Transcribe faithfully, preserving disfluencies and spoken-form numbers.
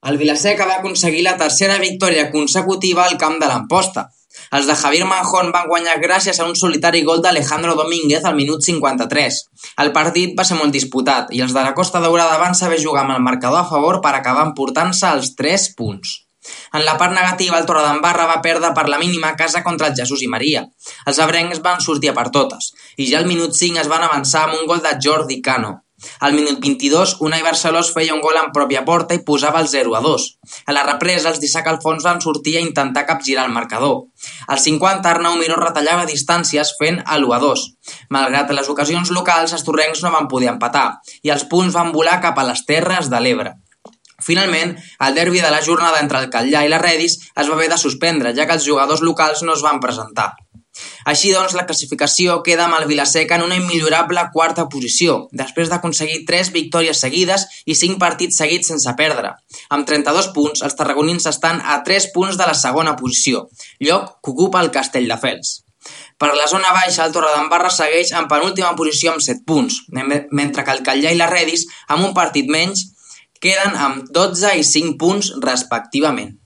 El Vilaseca va aconseguir la tercera victòria consecutiva al camp de l'Amposta. Els de Javier Manjón van guanyar gràcies a un solitari gol d'Alejandro Domínguez al minut cinquanta-tres. El partit va ser molt disputat i els de la Costa Daurada van saber jugar amb el marcador a favor per acabar emportant-se els tres punts. En la part negativa, el Torredembarra va perdre per la mínima a casa contra el Jesús i Maria. Els abrencs van sortir a per totes i ja al minut cinc es van avançar amb un gol de Jordi Cano. Al minut vint-i-dos, Unai Barcelós feia un gol en pròpia porta i posava el zero a dos. A la represa, els d'Isaac Alfons van sortir a intentar capgirar el marcador. Al cinquanta, Arnau Miró retallava distàncies fent l'u a dos. Malgrat les ocasions locals, els torrencs no van poder empatar i els punts van volar cap a les Terres de l'Ebre. Finalment, el derbi de la jornada entre el Catllar i la Redis es va haver de suspendre, ja que els jugadors locals no es van presentar. Així doncs, la classificació queda amb el Vilaseca en una immillorable quarta posició, després d'aconseguir tres victòries seguides i cinc partits seguits sense perdre. Amb trenta-dos punts, els tarragonins estan a tres punts de la segona posició, lloc que ocupa el Castelldefels. Per la zona baixa, el Torredembarra segueix en penúltima posició amb set punts, mentre que el Catllar i la Redis, amb un partit menys, queden amb dotze i cinc punts respectivament.